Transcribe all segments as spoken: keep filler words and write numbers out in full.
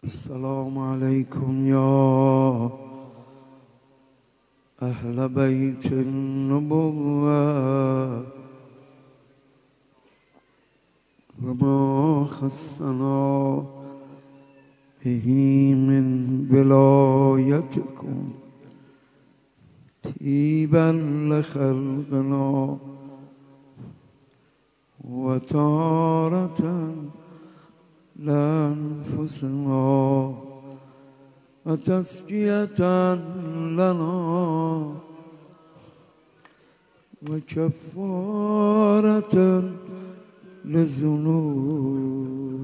السلام عليكم يا أهل بيت النبوة وما خصنا به من ولايتكم طيبا لخلقنا وتارة لأنفسنا وتزكية لنا وكفارة للذنوب.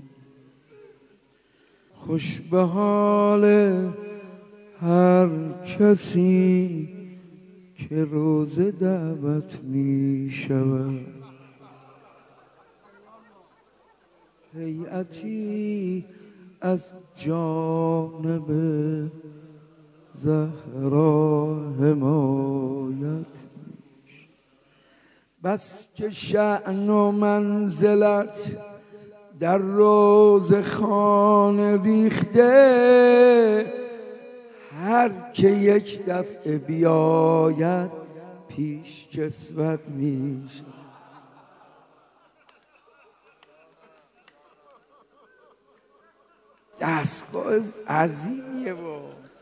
خوش به حال هر کسی که روز دعوت می شود. هیئتی از جانب زهرا حمایت میش، بس که شأن و منزلت در روز خانه ریخته. هر که یک دفعه بیاید پیش کسوت میشه. دستگاه عظیمیه با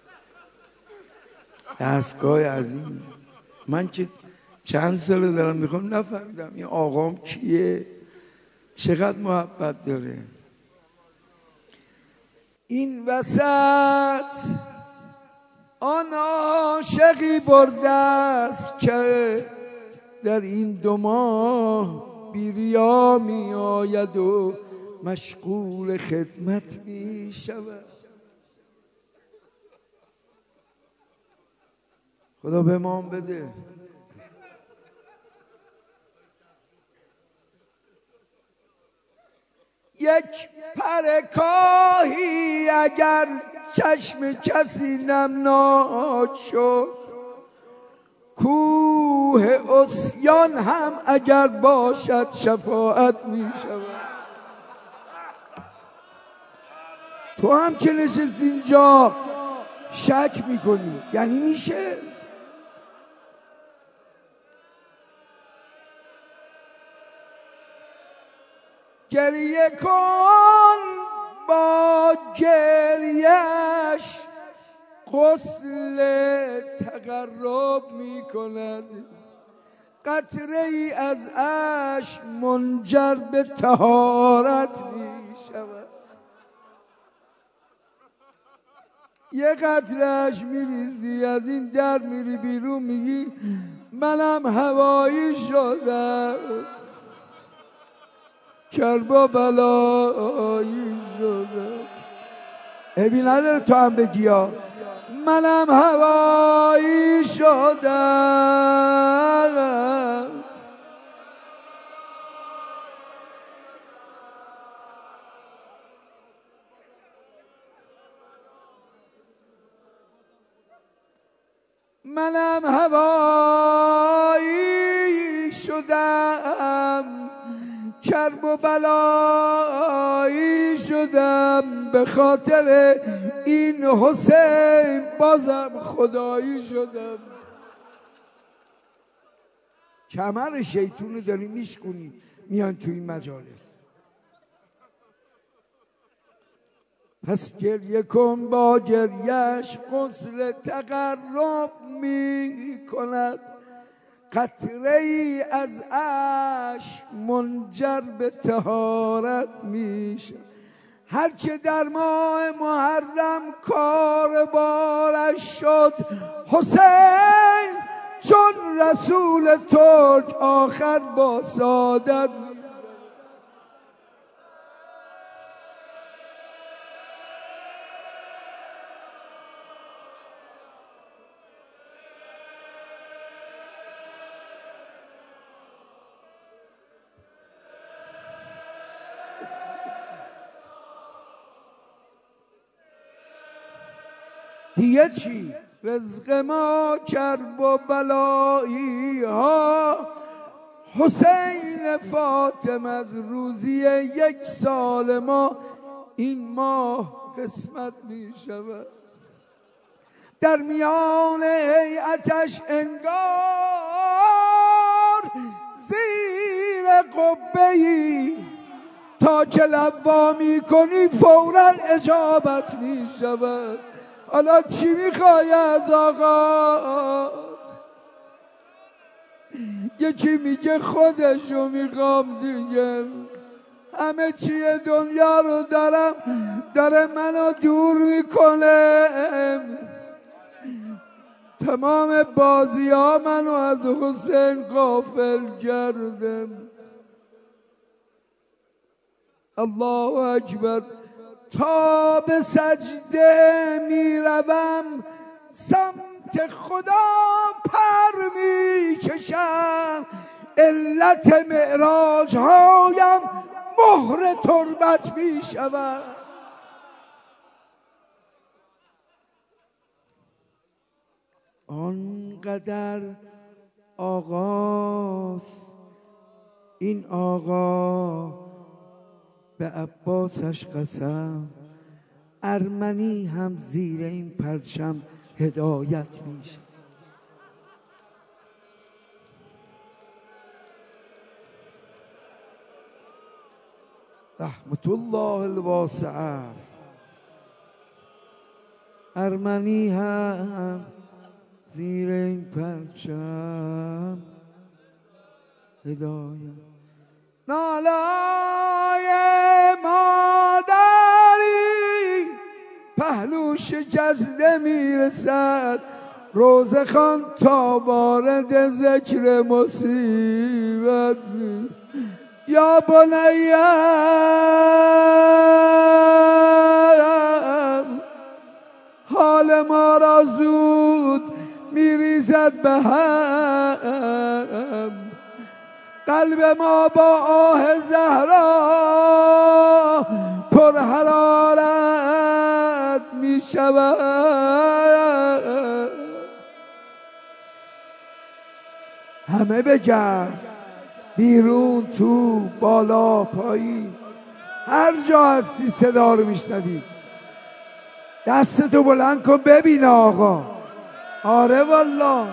دستگاه عظیم. من که چند ساله دارم میخوام نفهمیدم این آقام کیه، چقدر محبت داره. این وسط آن عاشقی برده است که در این دو ماه بیریا می آید و مشغول خدمت می شود. خدا به ما بده. یک پر کاهی اگر چشم کسی نمناک شد، کوه عصیان هم اگر باشد شفاعت می شود. تو هم که نشستی اینجا شک میکنی، یعنی میشه؟ گریه کن با گریهش غسل تقرب میکند. قطره ای از اشک منجر به طهارت میشود. یه قطرهش میریزی از این در میری بیرون میگی منم هوایی شدم، کرب و بلایی شدم. عیبی نداره تو هم بگی ها منم هوایی شدم. منم هوایی شدم، کرب و بلایی شدم. به خاطر این حسین بازم خدایی شدم. کمر شیطونو داری میشکنی میان تو این مجالس. پس گریه کن با گریهش غسل تقرب می کند. قطره ای از اشک منجر به طهارت میشه. هر که در ماه محرم کار بارش شد حسین، چون رسول ترک آخر با سعادت. دیگه چی؟ رزق ما کرب و بلایی ها. حسین فاطمه از روزی یک سال ما این ماه قسمت می شود. در میان هیئتش انگار زیر قبه‌ای تا که لوا می کنی فوراً اجابت می شود. حالا چی میخوای از آغاز؟ یکی میگه خودشو میخوام دیگه، همه چیه دنیا رو دارم داره منو دور میکنه، تمام بازی ها منو از حسین غافل کردم. الله اکبر. تا به سجده میروم سمت خدا پر میکشم، علت معراج هایم مهر تربت میشود. آنقدر آغاز این آقا به عباسش قسم، ارمنی هم زیر این پرچم هدایت میشه. رحمت الله الواسعه. ارمنی هم زیر این پرچم هدایت. نالای مادری پهلوش جزده میرسد، روزه خان تا وارد ذکر مصیبت می یا بنیم حال ما را زود میریزد به هم، قلب ما با آه زهرا پر حرارت می شود. همه بگرد، بیرون تو بالا پایین هر جا هستی صدا رو میشنوی، دستتو بلند کن ببین آقا. آره والله.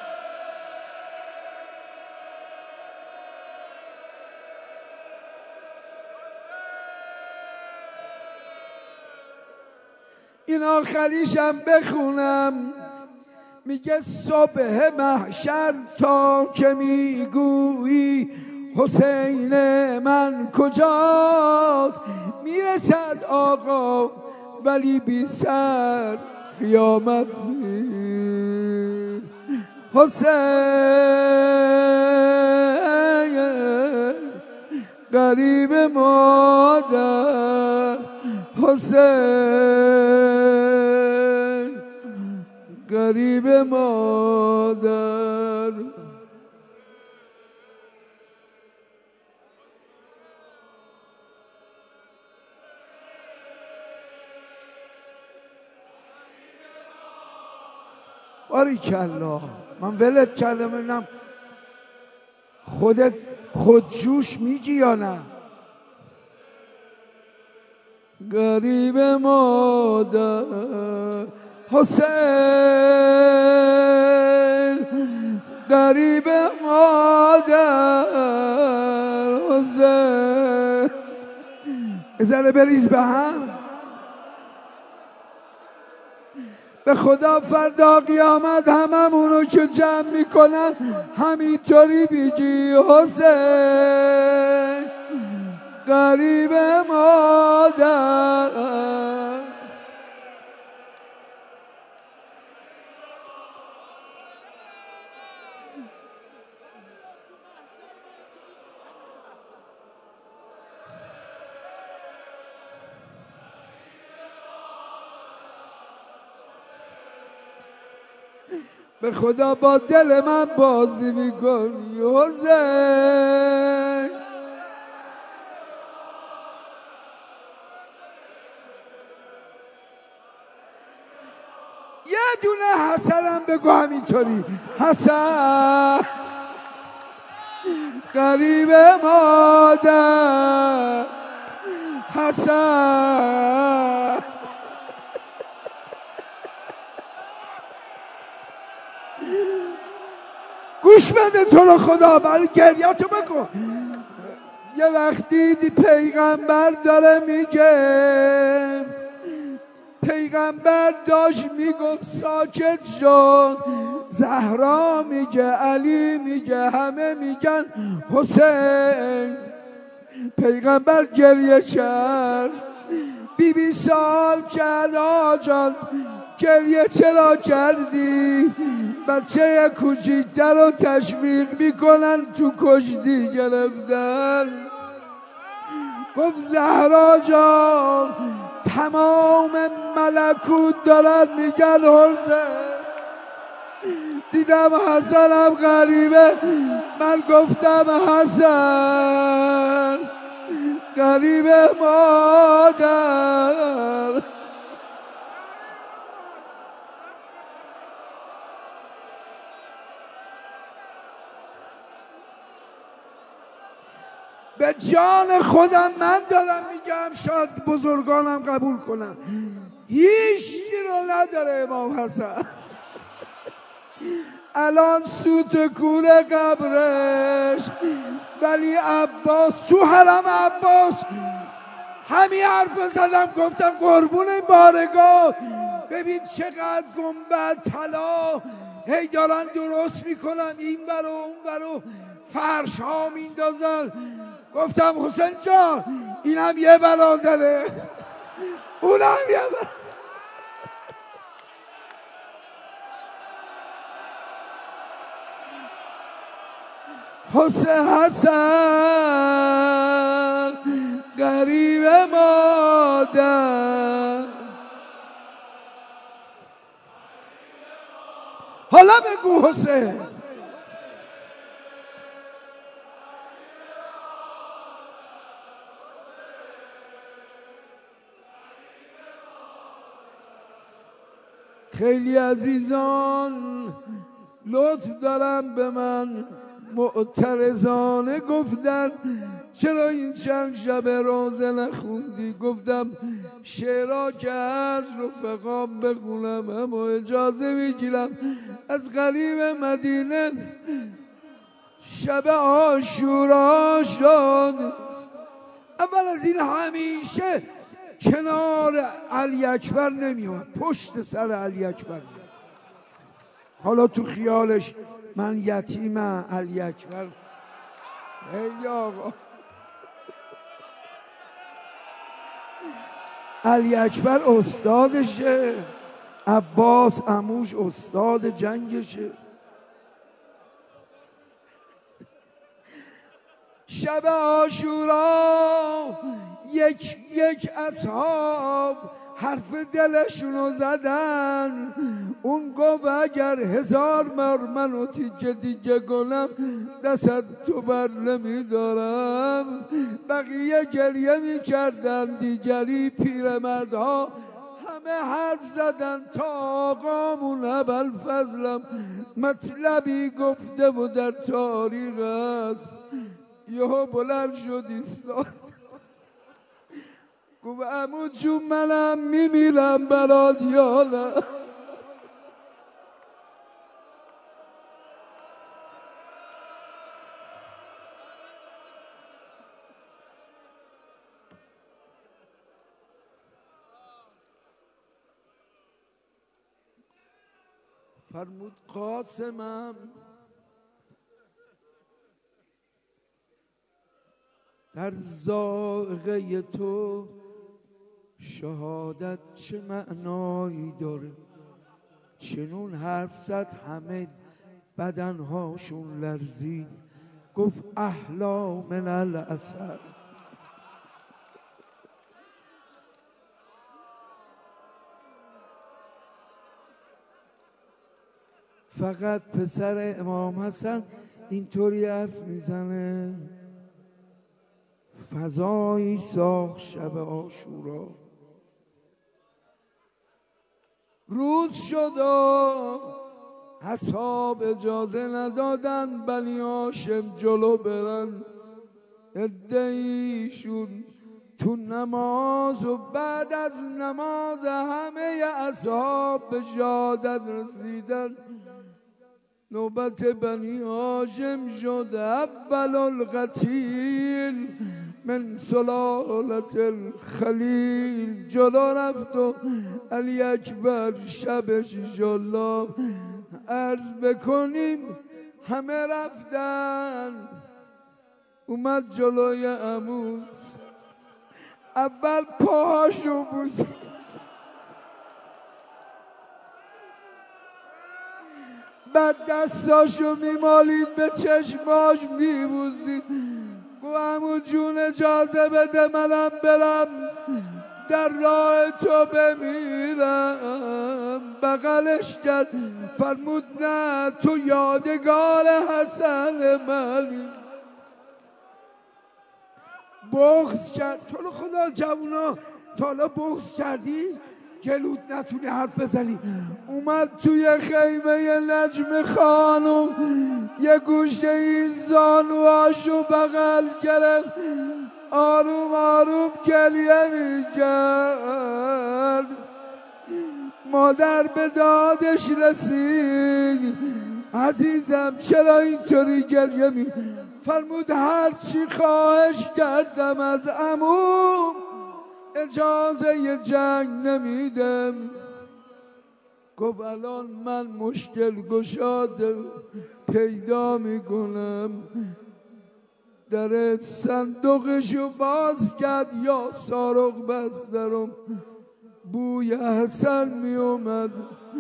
این آخریشم بخونم، میگه صبح محشر تا که میگویی حسین من کجاست، میرسد آقا ولی بی سر قیامت می حسین غریب مادر، حسین غریب مادر. باریکالله. من ولت کردم ببینم خودت خودجوش میگی یا نه. غریب مادر حسین غریب مادر حسین. ازاله بریز به هم. به خدا فردا قیامت هممونو که جمع میکنن همینطوری بگی حسین غریب مادر. به خدا با دل من بازی میکنی حسین. یه دونه حسنم بگو همینطوری. حسن غریب مادر، حسن گوش بده تو رو خدا، برای گریاتو بکن. یه وقتی دی پیغمبر داره میگه، پیغمبر داشت میگفت ساکت شد، زهرا میگه، علی میگه، همه میگن حسین. پیغمبر گریه کرد، بی بی سال کرد آجان گریه چرا کردی؟ بچه کوچیکتر رو تشویق میکنن تو کشتی گرفتن. گفت زهرا جان تمام ملکوت دارن میگن حسین. دیدم حسنم غریبه، من گفتم حسن غریبه مادر. به جان خودم من دارم میگم، شاید بزرگانم قبول کنم، هیچ رو نداره امام حسن. الان سوت کوره قبرش، ولی عباس تو حرم عباس همین حرف زدم، گفتم قربون این بارگاه ببین چقدر گنبد طلا هی دارن درست میکنن، این برو اون برو فرش ها میندازن. گفتم حسین جان اینم یه برادره، اونم یه برادره. حسین حسن غریب مادر. حالا بگو حسین. خیلی عزیزان لطف دارم به من معترضانه گفتن چرا این چند شب روزه نخوندی؟ گفتم شعرها که از رفقام بخونم، اما اجازه میگیرم از غریب مدینه. شب عاشورا شد، اول از این همیشه کنار علی اکبر نمیاد، پشت سر علی اکبر میاد. حالا تو خیالش من یتیمم، علی اکبر خیلی آقا. علی اکبر استادشه، عباس عموش استاد جنگشه. شب عاشورا یک یک اصحاب حرف دلشونو زدن. اون گفت اگر هزار بار منو تیکه تیکه کنم دست تو بر نمیدارم. بقیه گریه میکردن، دیگری پیرمردها همه حرف زدن تا آقامون ابوالفضلم مطلبی گفته و در تاریخ است. یهو بلند شد ایستاد، گفت عمو جون منم میمیرم برات یا نه؟ فرمود قاسمم در ذائقه تو شهادت چه معنایی داره؟ چنون حرف زد همه بدنهاشون لرزید. گفت احلا من العسل. فقط پسر امام حسن اینطوری حرف میزنه. فضایی ساخت شب عاشورا. روز شد و اصحاب اجازه ندادن بنی هاشم جلو برن. عده‌ایشون تو نماز و بعد از نماز همه اصحاب به شهادت رسیدن. نوبت بنی هاشم شد اول القتیل من سلالت الخلیل. جلو رفت و علی اکبر شبش انشالله عرض بکنیم همه رفتن. اومد جلوی عموز اول پاهاشو بوسید، بعد دستاشو میمالید به چشماش میبوسید. گو عمو جون اجازه بده منم برم در راه تو بمیرم. بغلش کرد فرمود نه تو یادگار حسن منی. بغض کرد. تو رو خدا جوونا تا حالا بغض کردی؟ جلود نتونی حرف بزنی. اومد توی خیمه نجم خانم یه گوشه این زانوهاشو بغل گرفت، آروم آروم گریه میکرد. مادر به دادش رسید. عزیزم چرا اینطوری گریه می؟ فرمود هر چی خواهش کردم از عموم اجازه ی جنگ نمیدم. گفت الان من مشکل گشاد پیدا میکنم. در صندوقشو باز کرد یا سارق بسترم. بوی حسن می اومد.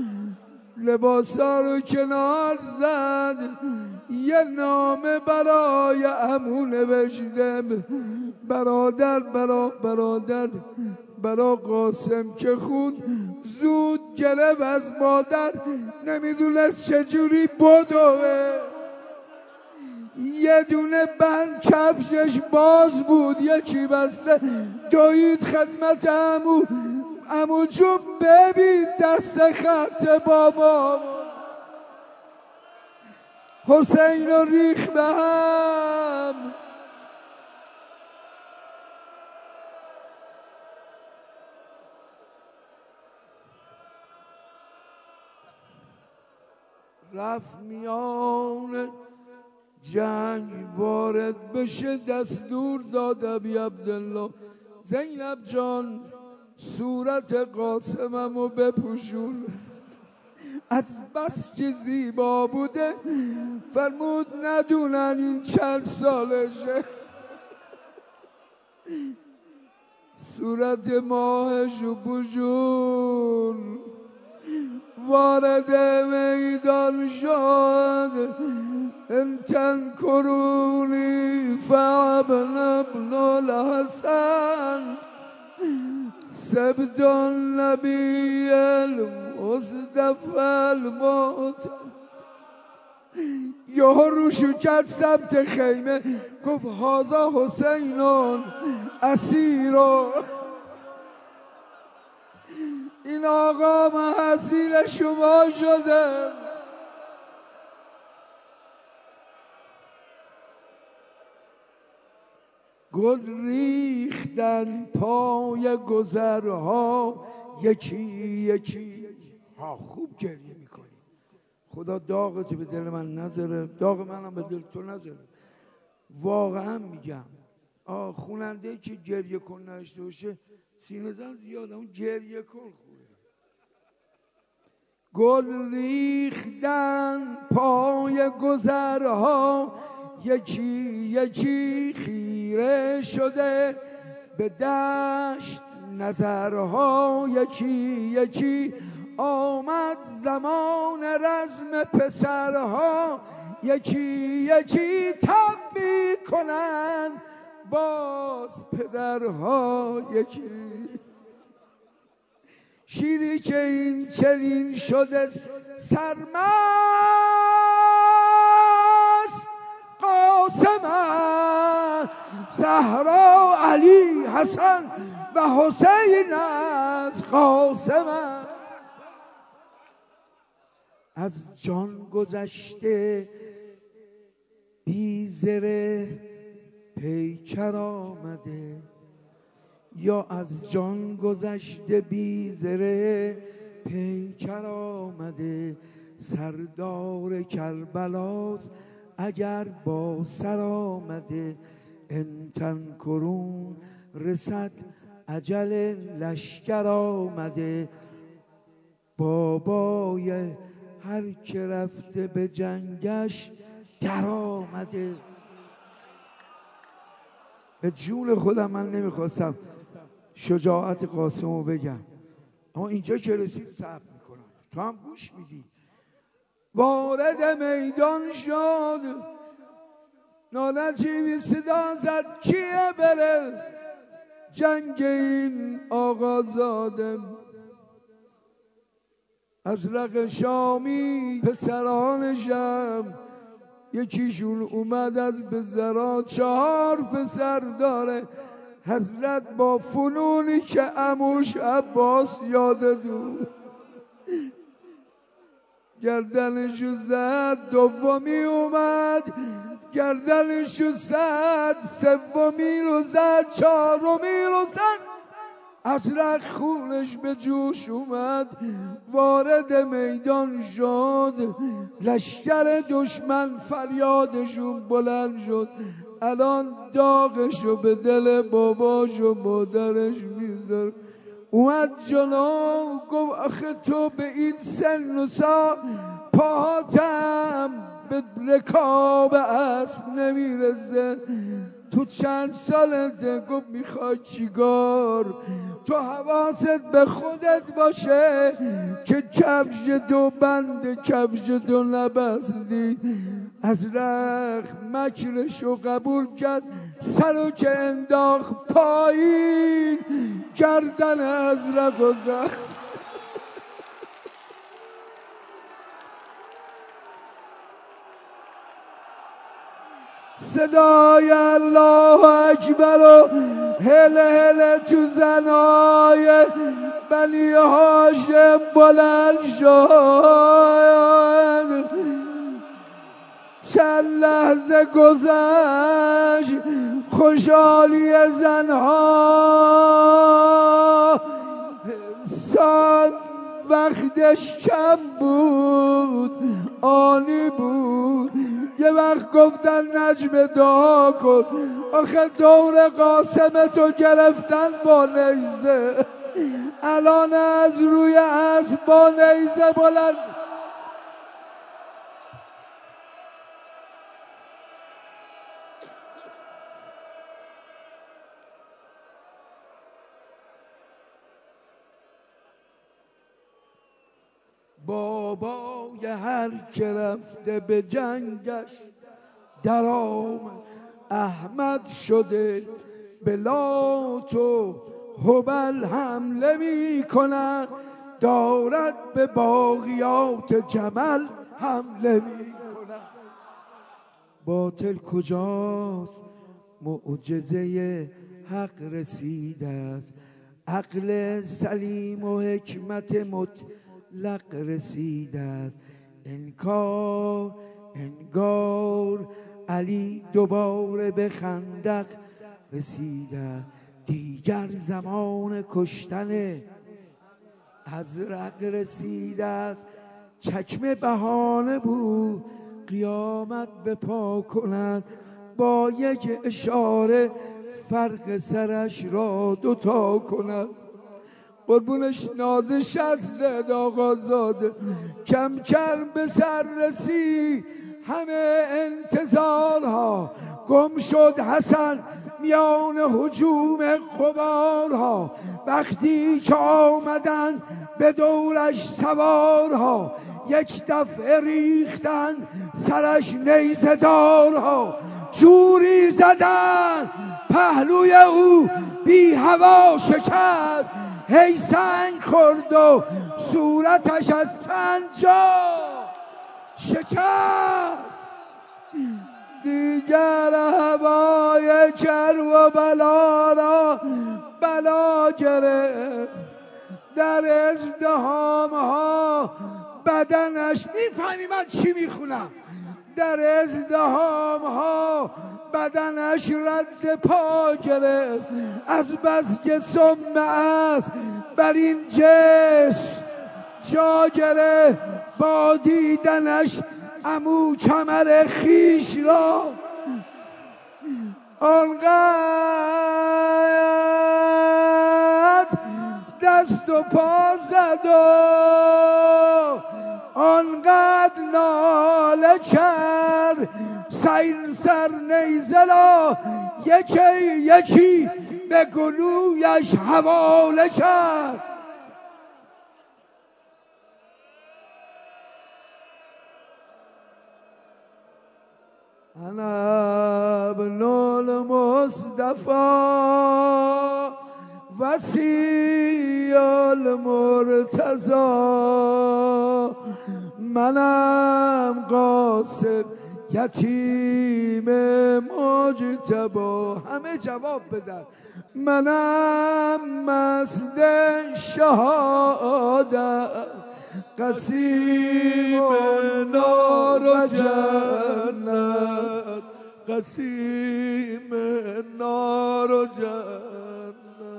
لباسا رو کنار زد. یه نامه برای عمو نوشتم. برادر برا برادر برا قاسم که خود زود گرفت از مادر. نمیدونست چجوری بدوه. یه دونه بند کفشش باز بود یکی بسته. دوید خدمت عمو. عمو جون ببین دست خط بابا. حسین رو ریخ به هم. رفت میان جنگ وارد بشه. دستور داد ابی عبدالله زینب جان صورت قاسممو بپوشون. از بس که زیبا بوده فرمود ندونن این چند سالشه. صورت ماهشو پوشون. وارد میدان شد. انتن کرونی فابن ابن الحسن سبت النبی المصطفى الموت. یهو روشو کرد سمت خیمه. گفت هازا حسینون اسیرو. این آقا من اسیر شما شده. گل ریختن پای گذرها یکی یکی. ها خوب گریه میکنی. خدا داغتو به دل من نذاره، داغ منم به دل تو نذاره. واقعا میگم آه خوننده که گریه کن نشته باشه سینه زن زیاده، اون گریه کن خوبه. گل ریختن پای گذرها یکی یکی خیره شده به دشت نظرها یکی یکی. آمد زمان رزم پسرها یکی یکی. تب میکنن باز پدرها یکی. شیری که این چنین شده سرمست قاسم زهرا علی حسن و حسین از قاسم. از جان گذشته بی زره پیکر آمده. یا از جان گذشته بی زره پیکر آمده سردار کربلاست اگر با سر آمده انتن کرون رسد اجل لشکر آمده بابای هر که رفته به جنگش در آمده. به جون خودم من نمیخواستم شجاعت قاسمو بگم، اما اینجا که رسید صبر میکنم، تو هم گوش میدی. وارد میدان شد نالنجیوی صدا زد کیه بره جنگ این آقا زاده. از رق شامی پسرانشم یکیشون اومد از بزرا چهار پسر داره حضرت با فنونی که عموش عباس یاده دو گردنشو زد، دومی اومد گردنشو زد، سومی رو زد، چهارمی رو زد، از رخ خونش به جوش اومد. وارد میدان شد لشکر دشمن فریادشون بلند شد. الان داغشو به دل باباش و مادرش میذاره. اومد جلو گفت آخه تو به این سن و سال پاهاتم به رکاب اسب نمیرسه، تو چند سالته؟ گفت میخوای چیکار؟ تو حواست به خودت باشه که کفش دو بند کفش دو نبستی. از رخ مکرشو قبول کرد، سرو که انداخت پایین گردن از رخ و زد. صدای الله اکبر و هل هل تو زنای بنی هاشم بلند شد. چند لحظه گذشت خوشحالی زنها سان وقتش کم بود آنی بود. یه وقت گفتن نجم دعا کن، آخه دور قاسم تو گرفتن با نیزه، الان از روی اسب با نیزه بلند. بابای هر که رفته به جنگش در آمد. احمد شده به لات و هبل حمله می کند، دارد به باقیات جمل حمله می کند. باطل کجاست؟ معجزه حق رسیده است، عقل سلیم و حکمت مطلق رسیده است. انکار انگار علی دوباره به خندق رسیده، دیگر زمان کشتن ازرق رسیده است. چکمه بهانه بود قیامت به پا کند، با یک اشاره فرق سرش را دوتا کند. قربونش نازش از آقا زاده کم کم به سر رسید همه انتظارها. گم شد حسن میان هجوم غبارها، وقتی که آمدن به دورش سوارها، یک دفعه ریختن سرش نیزه دارها، جوری زدن پهلوی او بی هوا شکست، هی سنگ خورد و صورتش از سنجا شکست. دیگر هوای کرب و بلا را بلا گرفت، در ازدهام ها بدنش، میفهمی من چی میخونم؟ در ازدهام ها بدنش رد پا گرفت از بس که سم است بر این جسم جا گرفت با دیدنش عمو کمر خیش را آنقدر دست و پا زد و آنقدر ناله کرد سیر سر نیزه را یکی یکی به گلویش حواله کرد. انا ابن المصطفى وصی المرتضی منم قاسم یتیم مجتبی. همه جواب بدن. منم مست شهادت قسیم نار و جنت قسیم نار و جنت.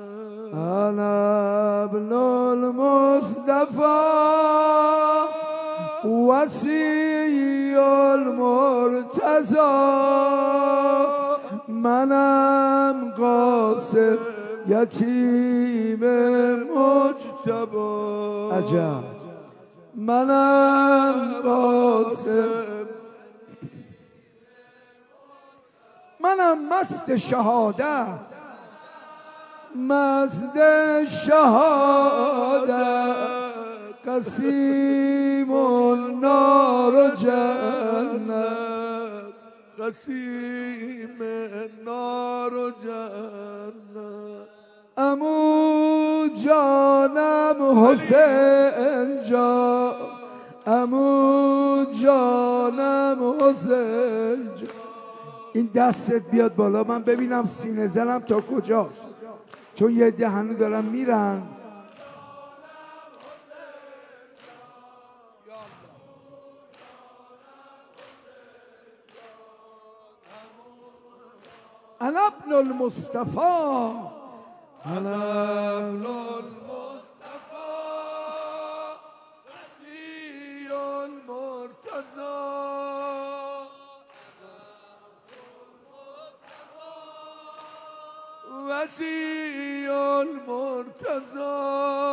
انا ابن المصطفى وصی المرتضی منم قاسم یتیم مجتبی. عجب. منم قاسم منم مست شهادت مست شهادت قسیم نار و جنت قسیم نار و جنت. عمو جانم حسین جان عمو جانم حسین جان. این دستت بیاد بالا من ببینم سینه زنم تا کجاست، چون یه ده هنو دارن میرن. انا ابن المصطفى انا ابن المصطفى وصی المرتضی وصی المرتضی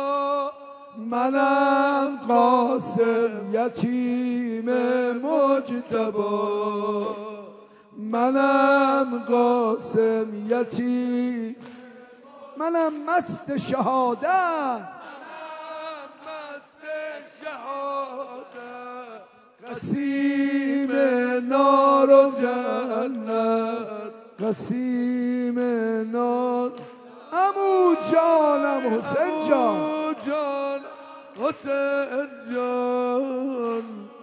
منم قاسم یتیم مجتبی منم قاسم یتیم منم مست شهادت مست شهادت قسیم نار و جنت قسیم نار. عمو جانم حسین جان جان حسین جان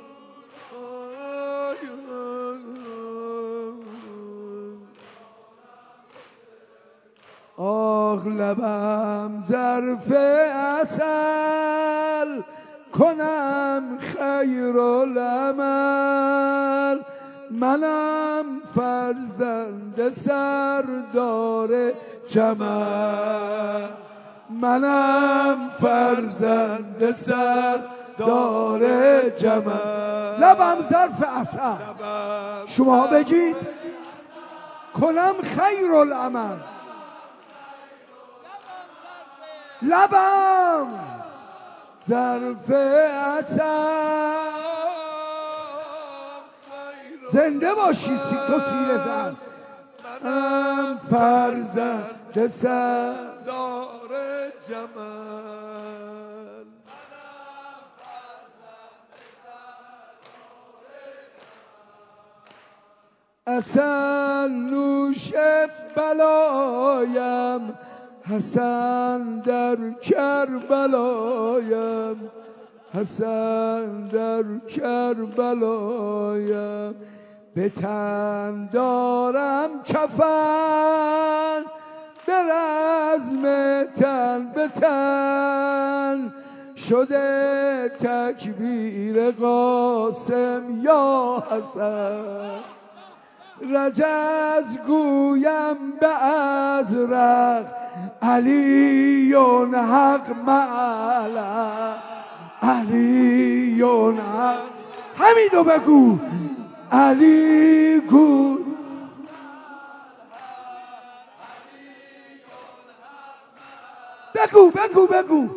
آخ لبم ظرف عسل کنم خیر العمل منم فرزند سردار جمل منم فرزند سردار جمل. لبم ظرف عسل شما بگید کنم خیر العمل. لبم ظرف عسل زنده باشی سی تو سیره زن منم فرزند سردار جمل عسل نوش بلایم حسن در کربلایم حسن در کربلایم به تن دارم کفن به رزم تن به تن شده تکبیر قاسم یا حسن رجز گویم به ازرق علیون حق معلا علیون حق همینو بگو علی گو بگو بگو بگو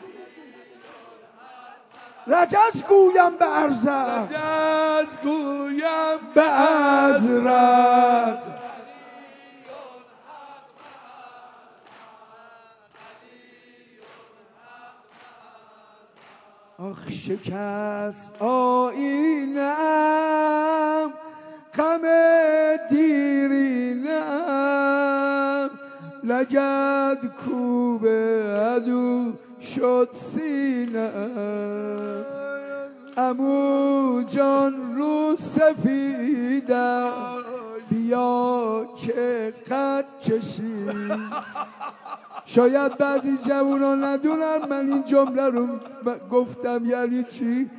رجز گویم به ازرق رجز گویم به ازرق آخ شکست آیینم غم دیرینم لگد کوبه عدو شد سینم عمو جان رو سفیدم بیا که قد کشید. شاید بعضی جوونا ندونن من این جمله رو گفتم یعنی چی.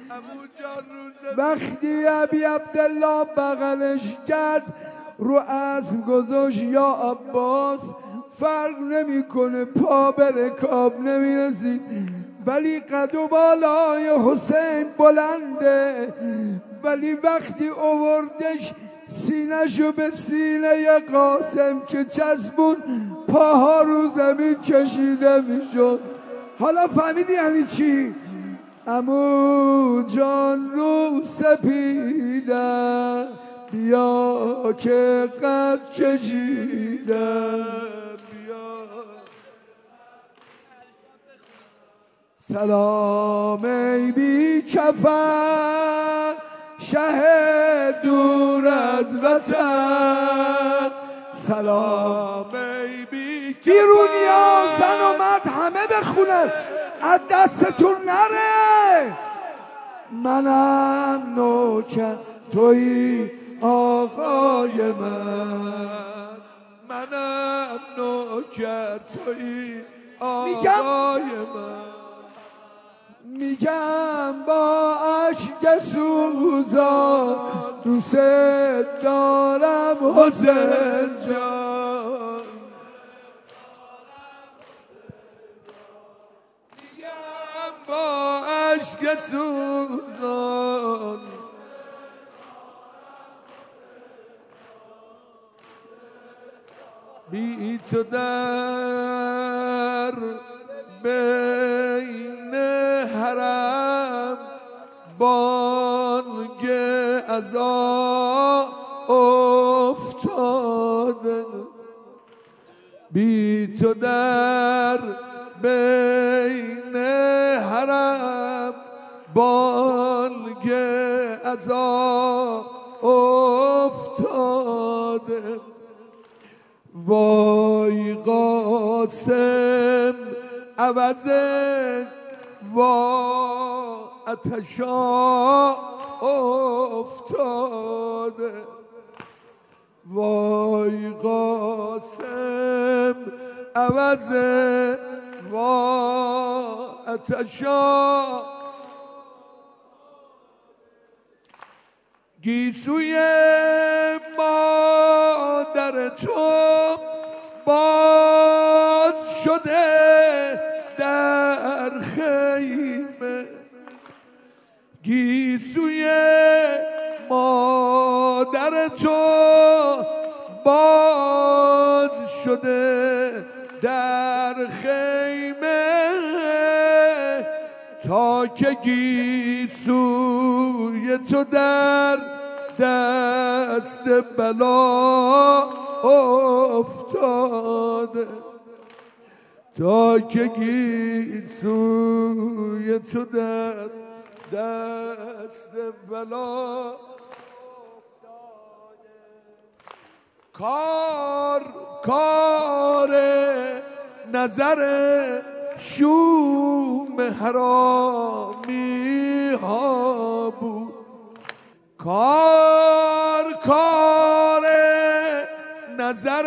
وقتی ابی عبدالله بغلش کرد رو اسب گذاشت یا عباس فرق نمیکنه پا به رکاب نمیرسید ولی قد و بالای حسین بلنده ولی وقتی اووردش سینه‌شو به سینه قاسم که چسبون پاها رو زمین کشیده میشد. حالا فهمیدی یعنی چی؟ عمو جان رو سپیدم بیا که قد کشیدم سلام ای بی کفن شه دور از وطن سلام ای بی کفن بیرونیا زن و مرد همه بخونن از دستتون نره. منم نوکر توی آقای من منم نوکر توی آقای من میگم با عشق سوزان دوست دارم حسین جان میگم با عشق سوزان بی تو در بین حرم بانگ عزا افتاده بی تو در بین حرم بانگ عزا افتاده وای قاسم عوض وا اتشا افتاده وای قاسم عوض وا اتشا گیسوی مادر تو باز شده در خیمه گیسوی مادر تو باز شده در خیمه تا که گیسوی تو در دست بلا افتاده تا که گیسوی تو در دست بلا کار کار نظر شوم حرامی ها بود کار کار نظر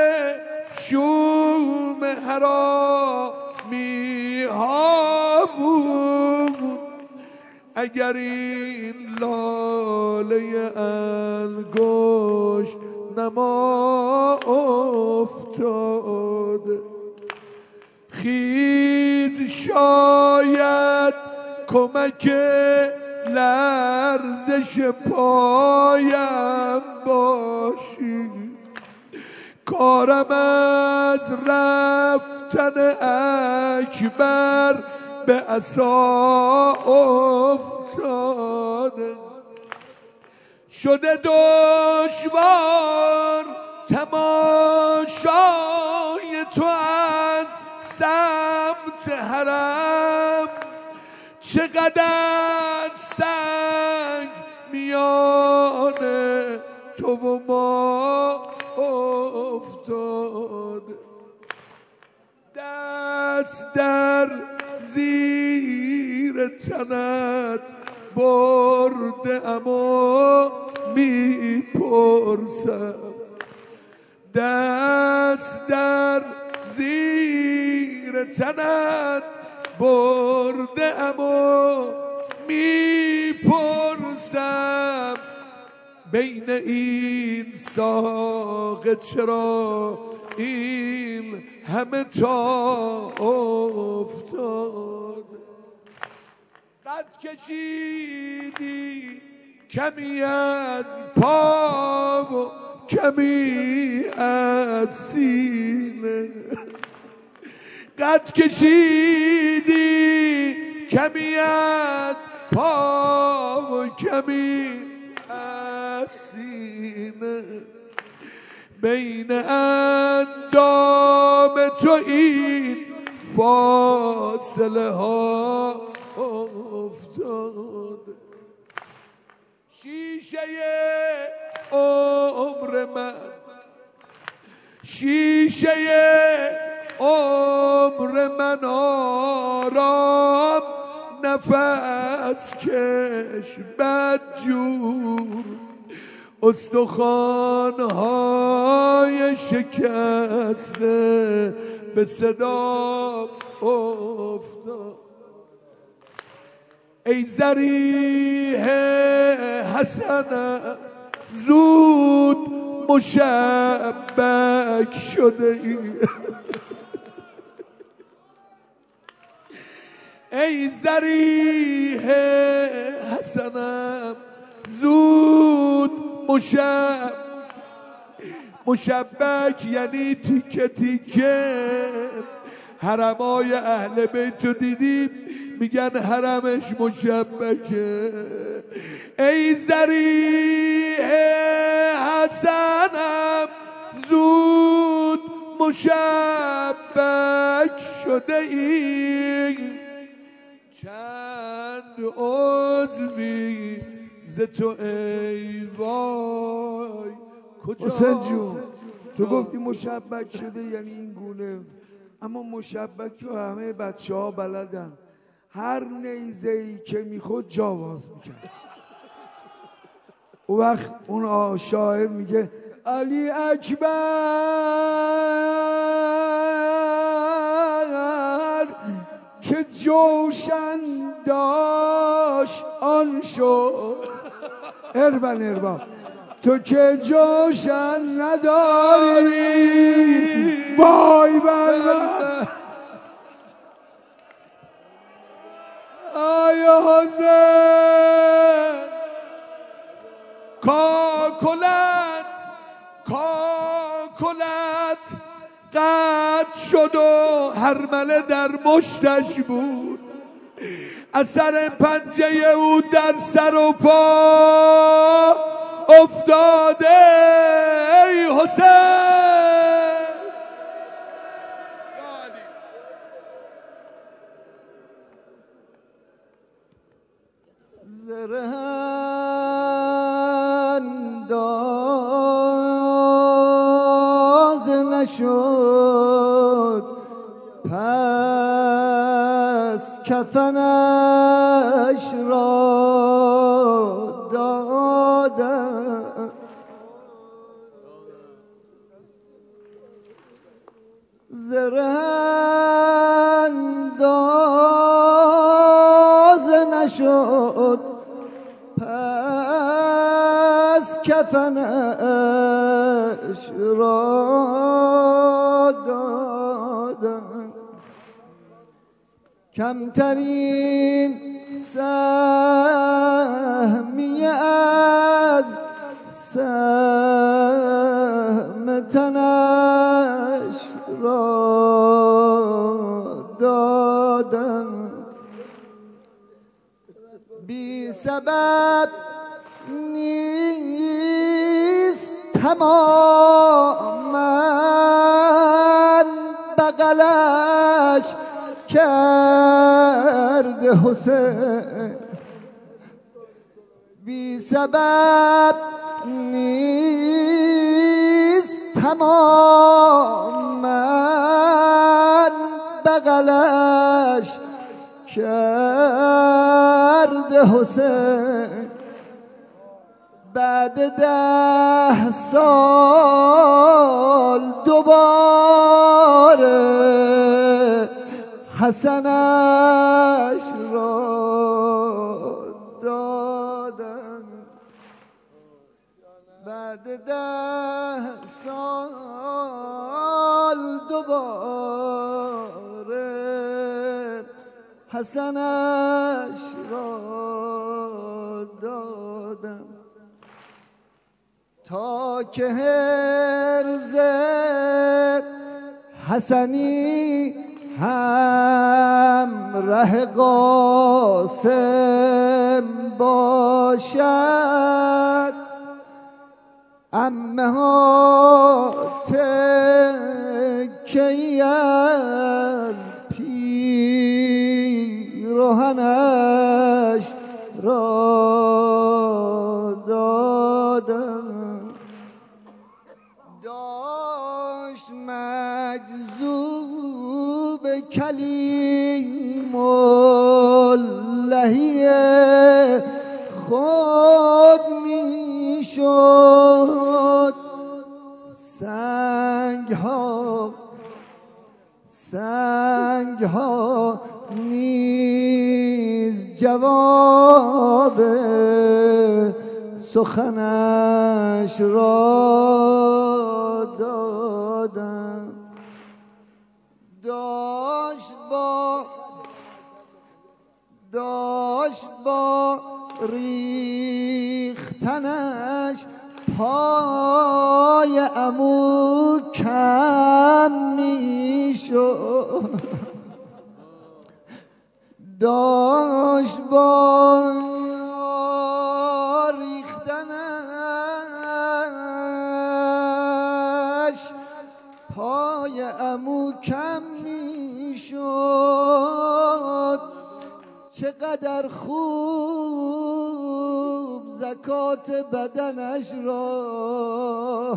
شوم حرامی ها بود اگر این لاله انگشت نما افتاد، خیز شاید کمک لرزش پایم باشی، کارم از رفتن اکبر به عصا افتاده، شده دشوار تماشای تو از سمت حرم، چقدر سنگ میان تو و ما افتاد، دست در زیر تنت برده اما میپرسم، دست در زیر تنت برده اما میپرسم، بین این ساق چرا این همه تا افتاد، قد کشیدی کمی از پا و کمی از سینه، قد کشیدی کمی از پا و کمی از سینه، بین اندام تو این فاصله ها افتاد، شیشه عمر من، شیشه عمر من آرام نفس کش بدجور، استخوان‌های شکسته به صدا افتاد، ای ضریح حسنم زود مشبک شده ای، ای ضریح حسنم زود مشب مشبک یعنی تیکه تیکه، حرمای اهل بیت رو دیدید میگن حرمش مشبکه، ای ضریح حسنم زود مشبک شده ای، چند عضوی ز تو ای وای کجا. حسین جون تو گفتی مشبک شده یعنی این گونه، اما مشبک رو همه بچه ها بلدن، هر نیزه ای که میخود جاواز میکرد. او وقت اون شاعر میگه علی اکبر که جوشن داشت آن شد، اربن اربا تو که جوشن نداری وای بر من، آیا حسین کاکلت کاکلت قطع شد و هرمله در مشتش بود، اثر پنجه او در سر و پا افتاده، ای حسین زره انداز نشد پس کفنش را دادم، زره انداز نشد پس کفنش را دادن. کمترین سهمی از سهم تنش را دادن. بی سبب نیست تماما بغلش کرده حسین. بی سبب نیست تماما بغلش کرده حسین. بعد ده سال دوباره حسنش را دادن. بعد ده سال دوباره حسنش را دادن. تا که حرز حسنی هم ره قاسم باشد. عمه ها تکی از پیراهنش را دادن. داشت مجذوب کلیم اللهی خود می شد. سنگ ها سنگ ها نیز جواب سخنش را دادن. داشت با داشت با ریختنش پای عمو کم می شد. داشت با ریختنش پای عمو کم می شد. چقدر خوب زکات بدنش را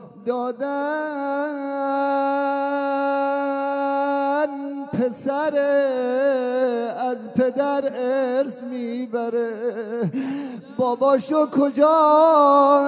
دادن. پسر از پدر ارث میبره. باباشو کجا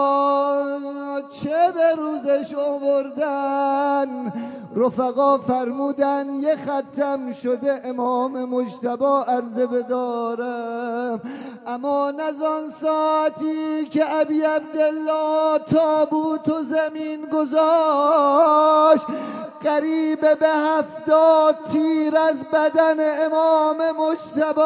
چه به روزش آوردن. رفقا فرمودن یه ختم شده امام مجتبی عرضه بدارم. اما نزان ساعتی که ابی عبدالله تابوت و زمین گذاشت قریب به هفتاد تیر از بدن امام مجتبی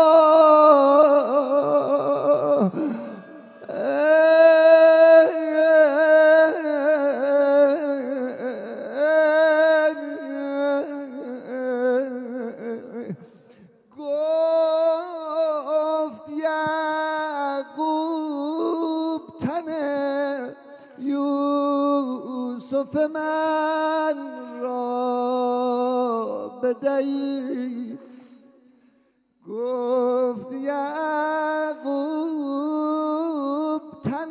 گفت یعقوب تن یوسف من را بدهید. گفت یعقوب تن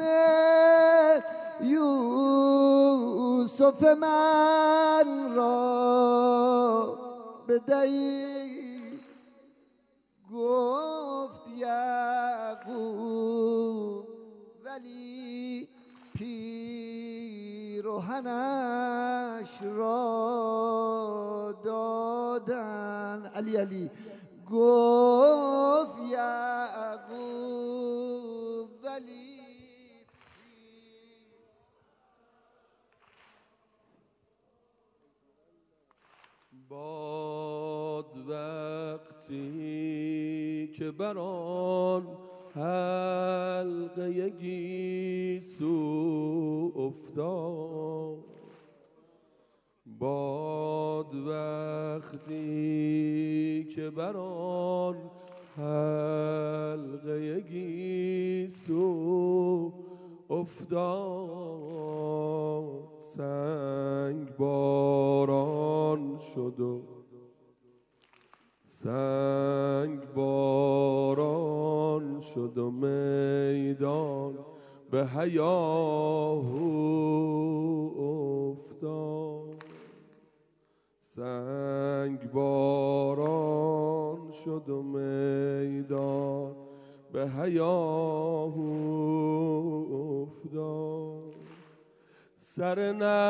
یوسف من را بدهید. گفت یعقوب ولی پیراهنش را دادن. علی علی گفت که بران حلقه گیسو افتاد، باد وقتی که بران حلقه گیسو افتاد، سنگ باران شد و سنگ باران شد و میدان به هیاهو افتاد، سنگ باران شد و میدان به هیاهو افتاد، سر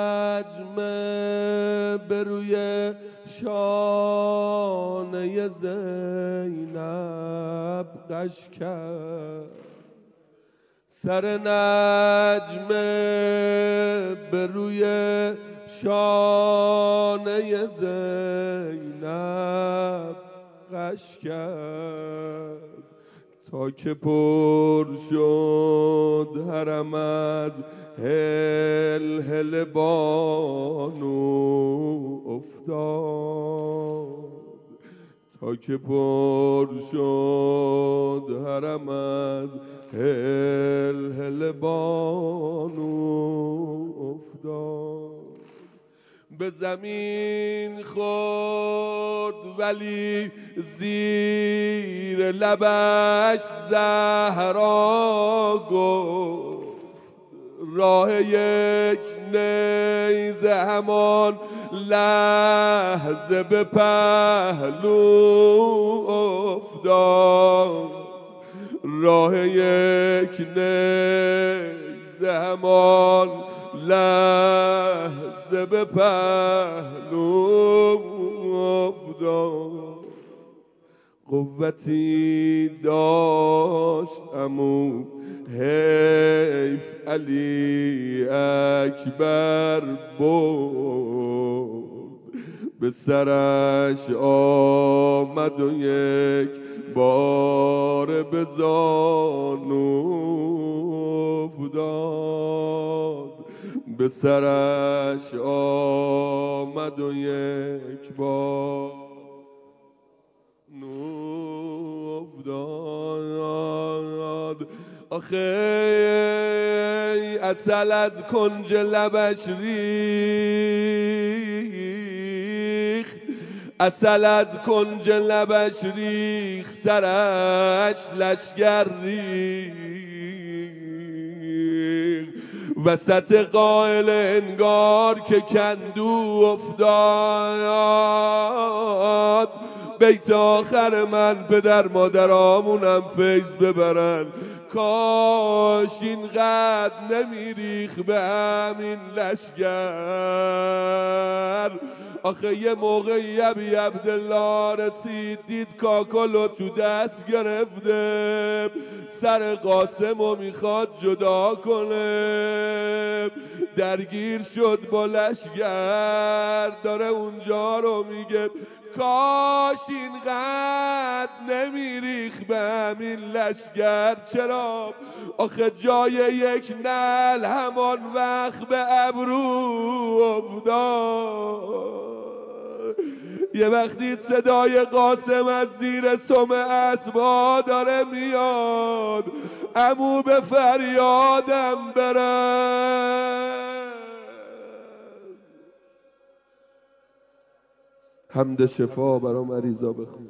نجمه به روی شانه زینب غش کرد، سر نجمه به روی شانه زینب غش کرد، تا که پر شد حرم از هل هل بانو افتاد، تا که پر شد حرم از هل هل بانو افتاد، به زمین خورد ولی زیر لبش زهرا گفت، راه یک نیزه همان لحظه به پهلو افتاد، راه یک نیزه همان لحظه به پهلو افتاد، قوتی داشت عمو حیف علی اکبر بود، به سرش آمد و یک بار به زانو افتاد، به سرش آمد و یک بار نو افتاد، آخه عسل از کنج لبش ریخ، عسل از کنج لبش ریخ، سرش لشگر ریخ، وسط قائل انگار که کندو افتاد، بیت آخر من پدر مادرامونم فیض ببرن، کاش اینقدر نمیریخ به همین لشگر، آخه یه موقعی ابی عبدالله رسید دید کاکلو تو دست گرفته، سر قاسمو میخواد جدا کنه، درگیر شد با لشگر، داره اونجا رو میگه کاش اینقدر نمیریخ به همین لشگر، چرا؟ آخه جای یک نعل همان وقت به ابرو افتاد، یه وقتی صدای قاسم از زیر سم اسبا داره میاد، عمو به فریادم برن، حمد شفا برا مریضا بخون.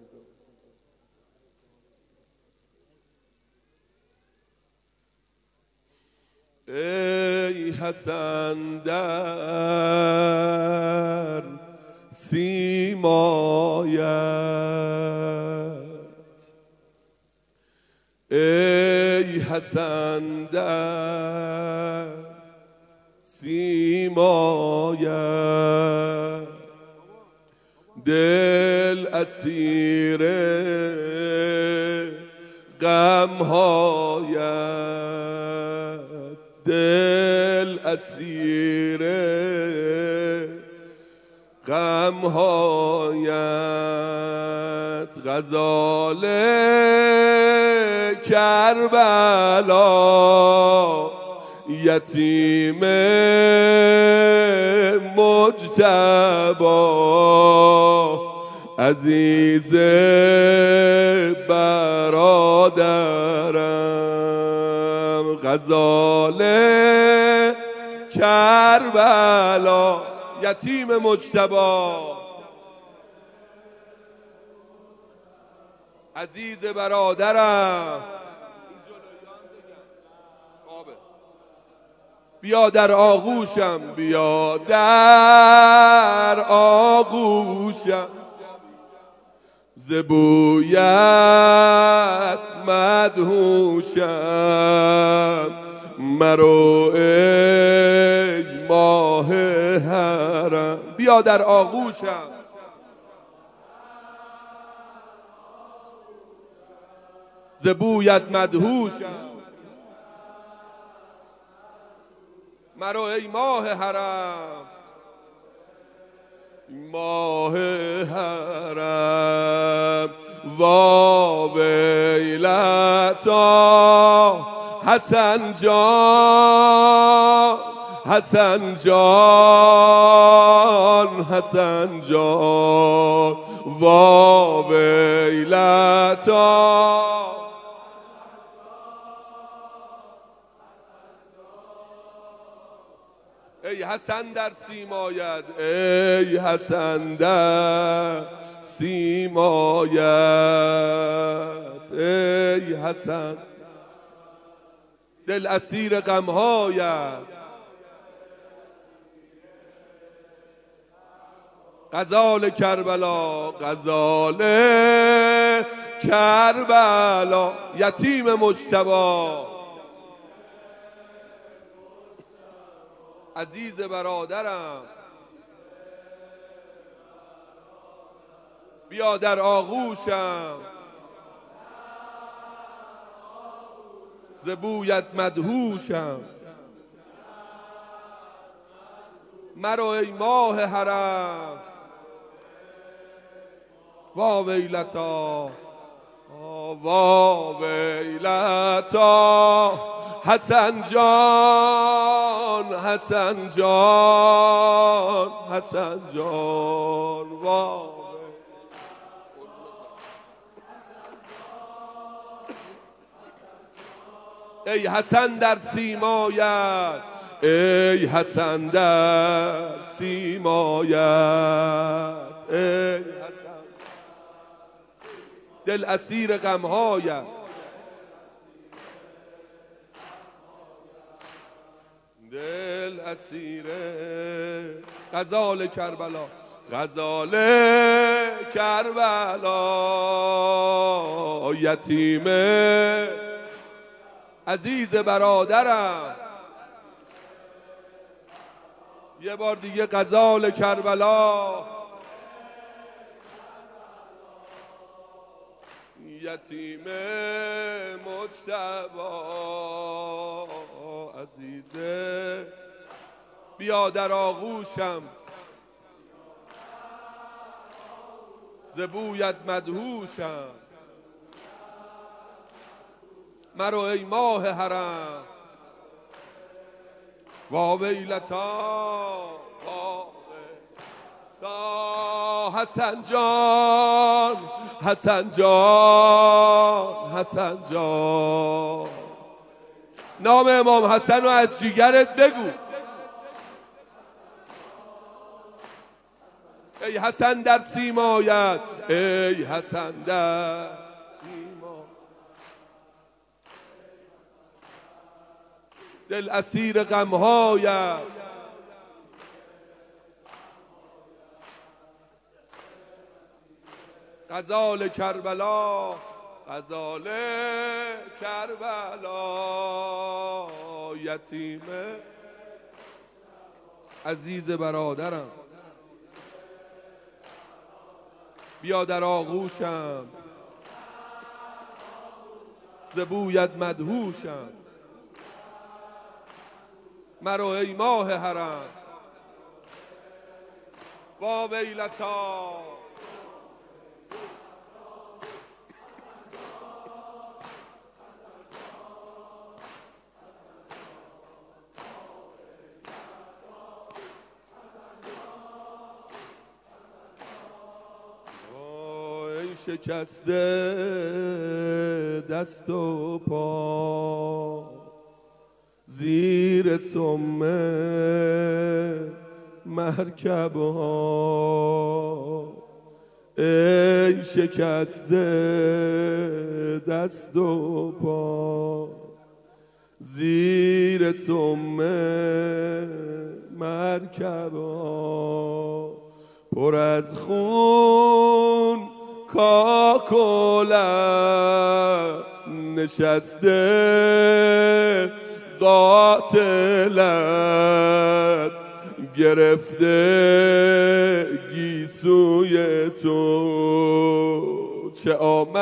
ای حسن در سیمایت، ای حسن در سیمایت، دل اسیر غمهایت، دل اسیر غمهایت، غزال کربلا یتیم مجتبی عزیز برادرم غزال کربلا یتیم مجتبی عزیز برادرم بیا در آغوشم بیا در آغوشم ز بویت مدهوشم مرو ای ماه حرم بیا در آغوشم ز بویت مدهوشم مرو ای ماه حرم ماه حرم وا ویلتا حسن جان حسن جان حسن جان وا ویلتا ای حسن در سیمایت ای حسن در سیمایت ای حسن دل اسیر غمهایت غزال کربلا غزال کربلا یتیم مجتبی عزیز برادرم بیا در آغوشم ز بویت مدهوشم مرو ای ماه حرم وا ویلتا وا ویلتا حسن جان حسن جان حسن جان وا ای حسن در سیمایت ای حسن در سیمایت ای حسن دل اسیر غمهایت دل اسیر غزال کربلا غزال کربلا یتیم عزیز برادرم یه بار دیگه غزال کربلا یتیم مجتبی عزیزه بیا در آغوشم ز بویت مدهوشم مرو ای ماه حرم وا ویلتا وا ویلتا حسن جان حسن جان حسن جان نام امام حسن رو از جیگرت بگو ای حسن در سیمایت ای حسن در سیما دل اسیر غمهایت غزال کربلا غزال کربلا یتیم عزیز برادرم بیا در آغوشم ز بویت مدهوشم مرو ای ماه حرم وا ویلتا شکسته دست و پا زیر سمه مرکب ها، ای شکسته دست و پا زیر سمه مرکب ها، پر از خون کاکلم نشسته قاتلت گرفته گیسوی تو، چه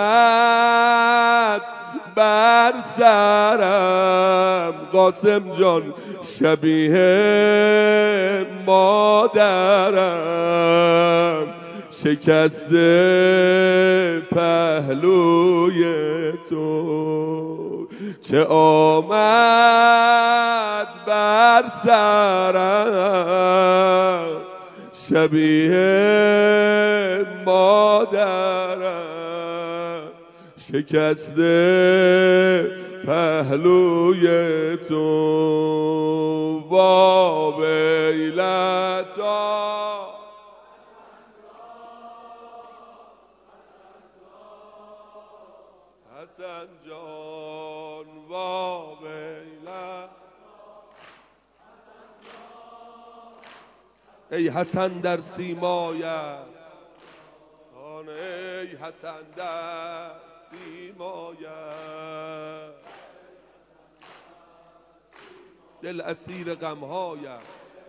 آمد بر سرم قاسم جان شبیه مادرم، شکسته پهلوی تو، چه آمد بر سرم شبیه مادرم، شکسته پهلوی تو. وا ویلتا حسن جان، وا ویلتا ای حسن در سیمایت، آن ای حسن در سیمایت، دل اسیر غمهایت،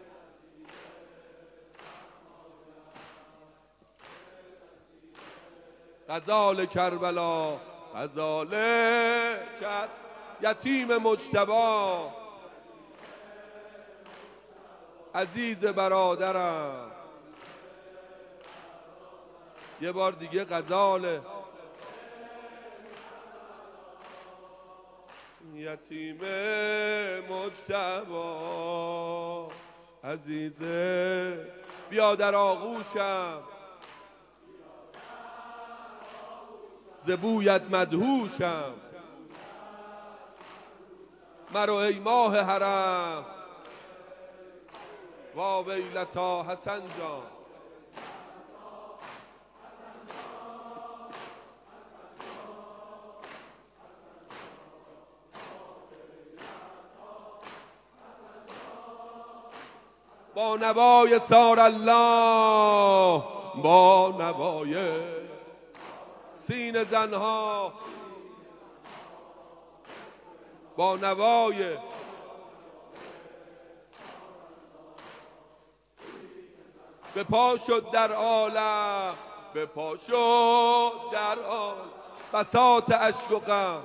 غزال کربلا غزال کر یتیم مجتبی عزیز برادرم. یه بار دیگه غزال یتیم مجتبی عزیز، بیا در آغوشم ز بویت مدهوشم، مرو ای ماه حرم، وا ویلتا حسن جان. با نوای سار الله، با نوای سین زنها، با نوای به پا شد در عالم، به پا شد در عالم بساط اشک و غم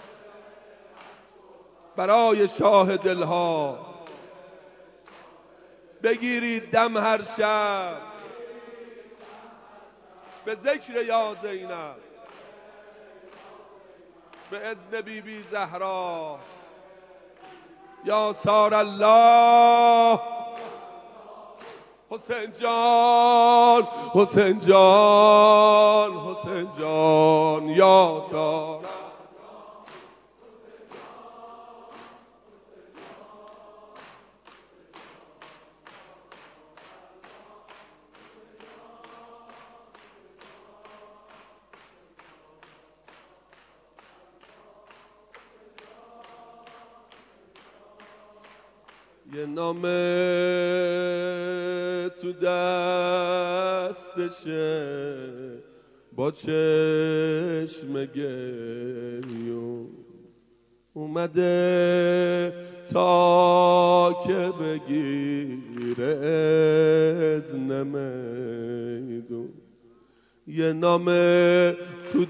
برای شاه دلها، بگیرید دم هر شب به ذکر یا زینب، به اذن بی بی زهرا، یا سار الله. حسین جان حسین جان حسین جان یا سار، یه نامه تو دستشه با چشم گریون، اومده تا که بگیره اذن میدون. یه نامه تو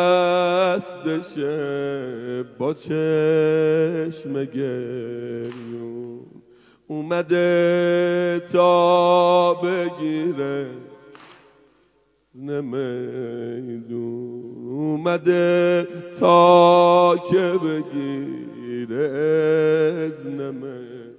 دستشه با چشم گریون، اومده تا بگیره نمیدون، اومده تا که بگیره از نمیدون.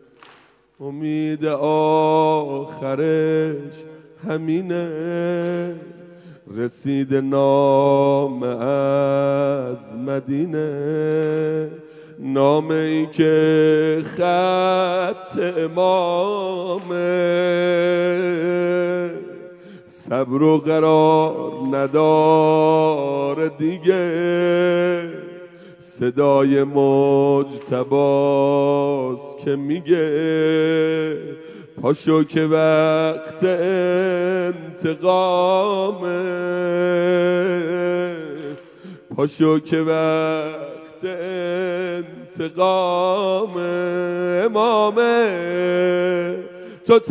امید آخرش همینه، رسید نام از مدینه، نام ای که خط امامه، صبر و قرار نداره دیگه، صدای مجتباست که میگه پاشو که وقت انتقامه، پاشو که وقت انتقامه. امامه تو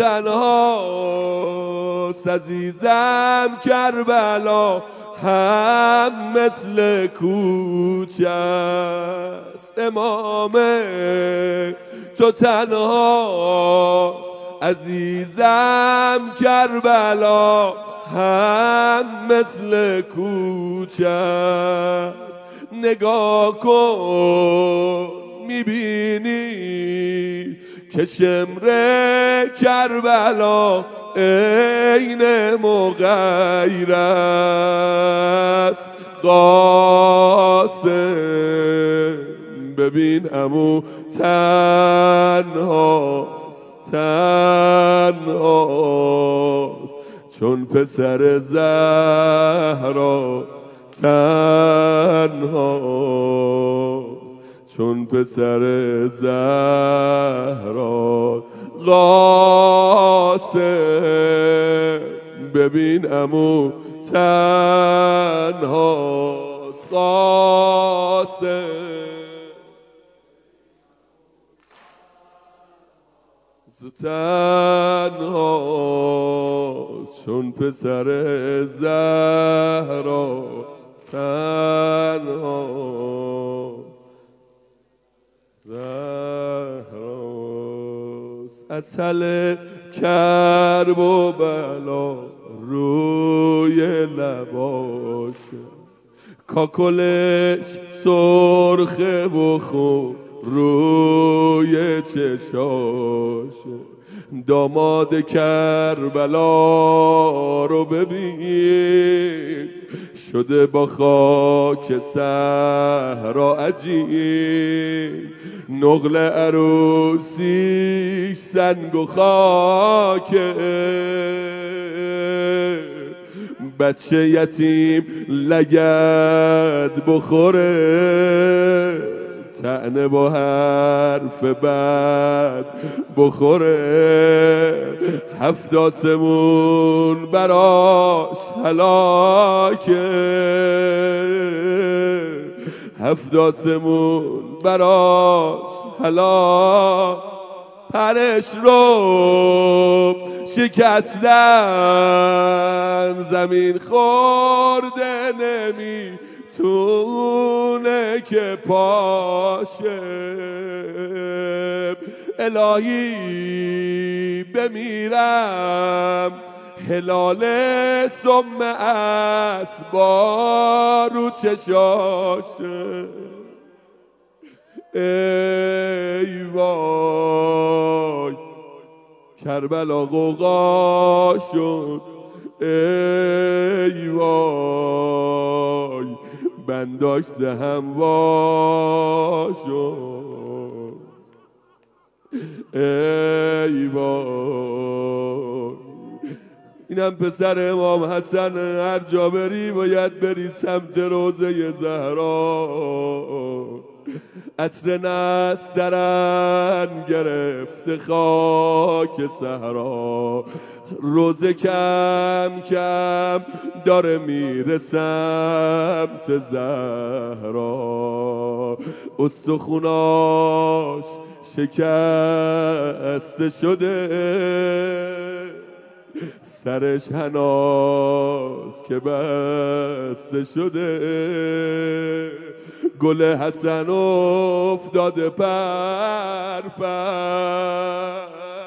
تنهاست عزیزم، کربلا هم مثل کوچه است. امامه تو تنهاست عزیزم، کربلا هم مثل کوچه است. نگاه کن میبینی که شمر کربلا عین مغیر است. قاسم ببین عمو تنهاست، تنهاست چون پسر زهراست، تنهاست چون پسر زهراست. قاسم ببین عمو تنهاست، قاسم تنهاست چون پسر زهرا، تنهاست زهراست. اصل کرب و بلا روی لباشه، کاکلش سرخه و خون روی چشاشه. داماد کربلا رو ببین، شده با خاک صحرا عجین. نقل عروسیش سنگ و خاکه، بچه یتیم لگد بخوره، طعنه با حرف بد بخوره. هفت آسمون براش هلاکه، هفت آسمون براش هلاک. پرش رو شکستن زمین خورده نمی تونه که پاشه. الهی بمیرم هلال سم اسبا رو چشاشه. ای وای کربلا غوغا شد، ای وای بنداش زهم وا شد، ای وای. اینم پسر امام حسن، هر جا بری باید بری سمت روضه زهرا. عطر نسترن گرفته خاک صحرا، روزه کم کم داره میره سمت زهرا. استخوناش شکسته شده، سرش هناز که بسته شده. گل حسن افتاده پر پر،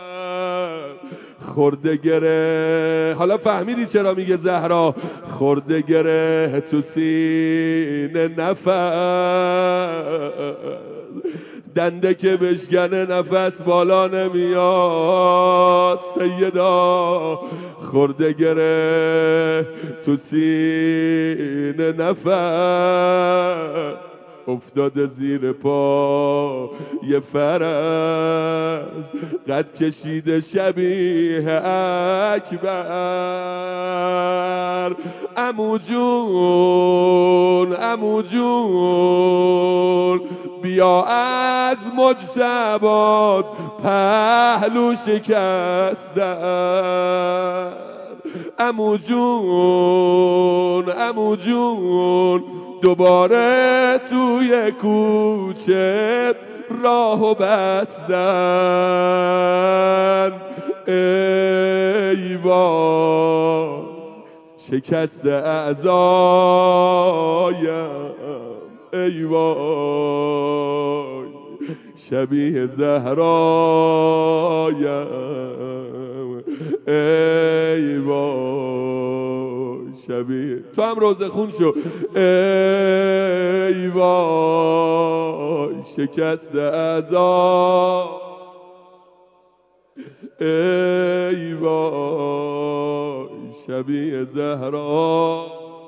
خورده گره. حالا فهمیدی چرا میگه زهرا خورده گره تو سینه نفس. دنده که بشکنه نفس بالا نمیاد. سیدا خورده گره تو سینه نفس، افتاده زیر پا یه فرس، قد کشیده شبیه اکبر. عمو جون عمو جون بیا از مجتبی پهلو شکستن. عمو جون عمو جون دوباره توی کوچه راهو بستن. ای وای شکست اعضایم، ای وای شبیه زهرایم، ای وای شبیه تو هم روزه خون شو. ای وای شکست اعضا، ای وای شبیه زهرا.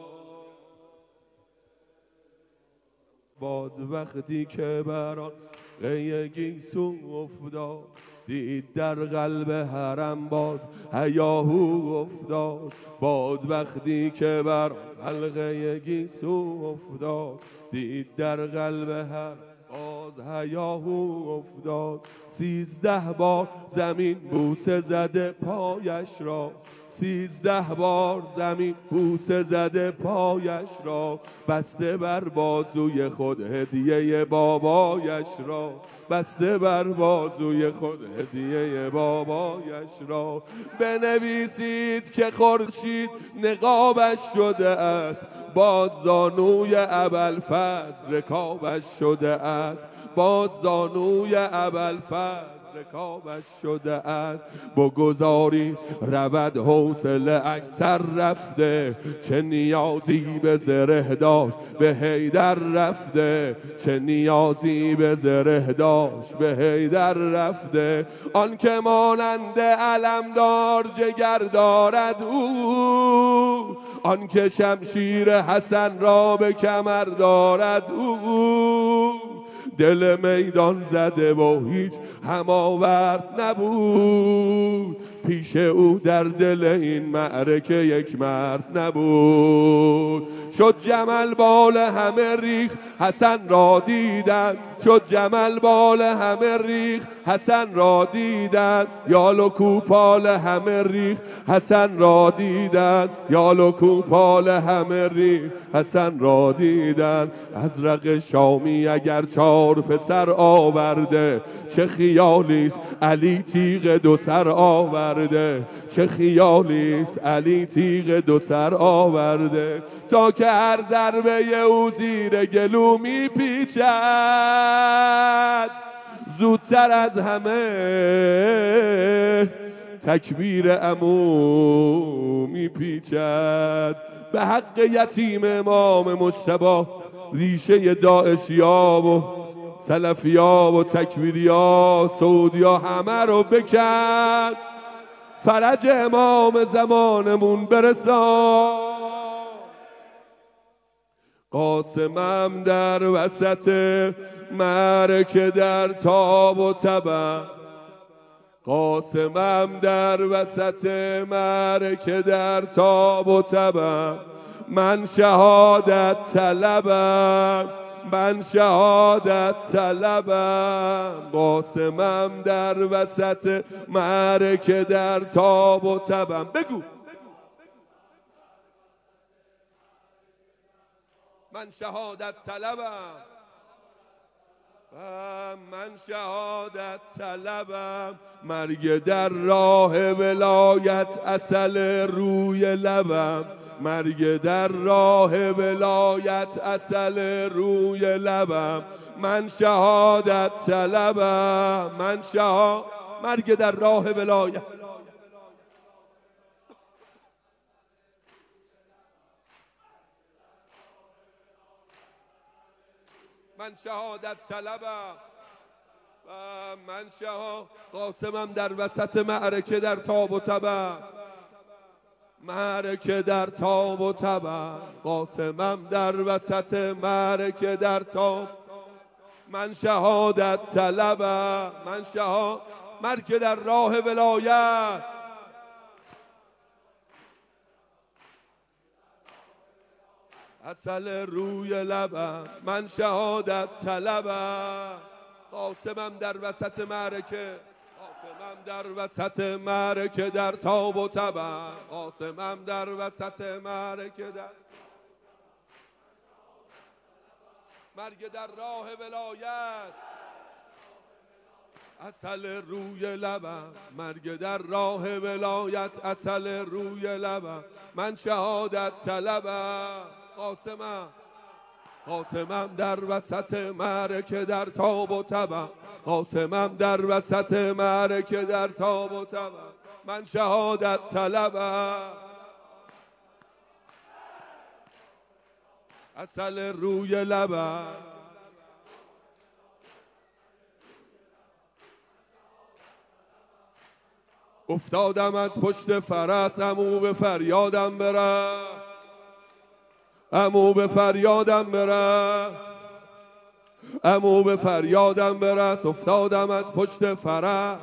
باد وقتی که بران قی گیسو افتاد، دید در قلب حرم باز هیاهو افتاد. باد وقتی که بر حلقه گیسو افتاد، دید در قلب حرم باز هیاهو افتاد. سیزده بار زمین بوسه زده پایش را، سیزده بار زمین بوسه زده پایش را. بسته بر بازوی خود هدیه بابایش را، بسته بر بازوی خود هدیه بابایش را. بنویسید که خورشید نقابش شده است، باز زانوی ابوالفضل رکابش شده است، باز زانوی ابوالفضل رکابش شده است. بگذاری رود حوصله اش سر رفته، چه نیازی به زره داشت به حیدر رفته، چه نیازی به زره داشت به حیدر رفته. آن که مانند علمدار جگر دارد او، آن که شمشیر حسن را به کمر دارد او. دل میدان زده و هیچ هم آورد نبود، پیش او در دل این معرکه یک مرد نبود. شد جمل بال همه ریخ حسن را دیدند، شد جمل بال همه ریخ حسن را دیدند. یال و کوپال همه ریخ حسن را دیدند، یال و کوپال همه ریخ حسن را دیدند. ازرق شامی اگر چار پسر آورده، چه خیالیست علی تیغ دو سر آورده، چه خیالیست علی تیغ دو سر آورده. تا که هر ضربه او زیر گلو میپیچد، زودتر از همه تکبیر عمو میپیچد. به حق یتیم امام مجتبی ریشه داعشیا و سلفیا و تکبیریا سعودیا همه رو بکن، فرج امام زمانمون برسان. قاسمم در وسط معرکه در تاب و تبم، قاسمم در وسط معرکه در تاب و تبم. من شهادت طلبم، من شهادت طلبم. قاسمم در وسط معرکه در تاب و تبم. بگو من شهادت طلبم، من شهادت طلبم. مرگ در راه ولایت عسل روی لبم، مرگ در راه ولایت عسل روی لبم. من شهادت طلبم، من شهادت. مرگ در راه ولایت من شهادت طلبم و من شهادت قاسمم در وسط معرکه در تاب و تبم معرکه در تاب و تبم قاسمم در وسط معرکه در تاب من شهادت طلبم من شهادت مرگ در راه ولایت عسل روی لبم من شهادت طلبم قاسمم در وسط معرکه قاسمم در وسط معرکه در تاب و تبم قاسمم در وسط معرکه در مرگ در راه ولایت عسل روی لبم مرگ در راه ولایت عسل روی لبم من شهادت طلبم قاسمم قاسمم در وسط معرکه در تاب و تبم قاسمم در وسط معرکه در تاب و تبم من شهادت طلبم عسل روی لبم افتادم از پشت فرس عمو به فریادم برم عمو به فریادم برم عمو به فریادم برس افتادم از پشت فرس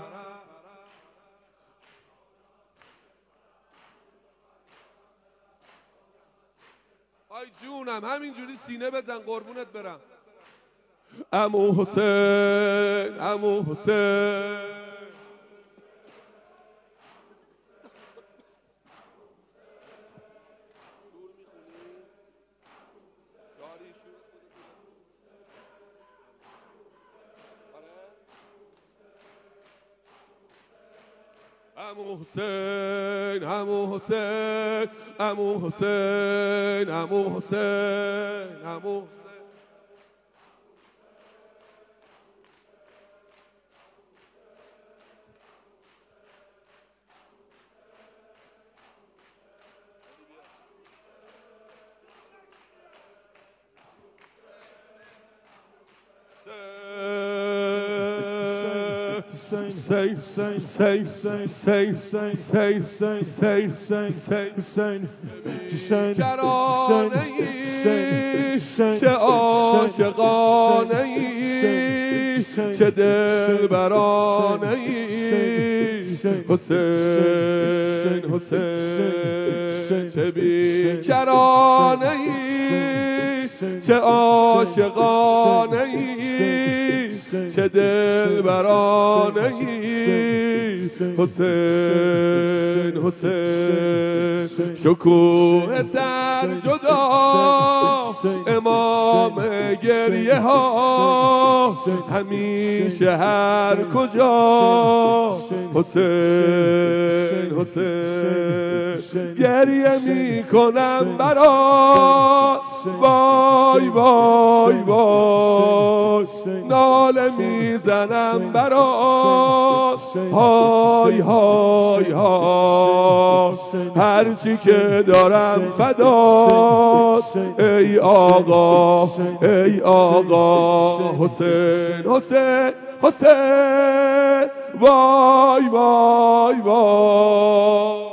آی جونم همینجوری سینه بزن قربونت برم عمو حسین عمو حسین عمو حسین عمو حسین عمو حسین عمو حسین عمو Say, say, say, say, say, say, say, say, say, say, say, say, جرانه ای چه عاشقانه ای چه دلبرانه ای حسین حسین چه بیکرانه ای چه عاشقانه ای چه دلبرانه ای حسین حسین شکوه سر جدا امام گریه ها همیشه هر کجا حسین حسین گریه می کنم برات وای وای وای ناله میزنم برات های های های هرچی که دارم فدات ای آقا ای آقا حسین حسین حسین وای وای وای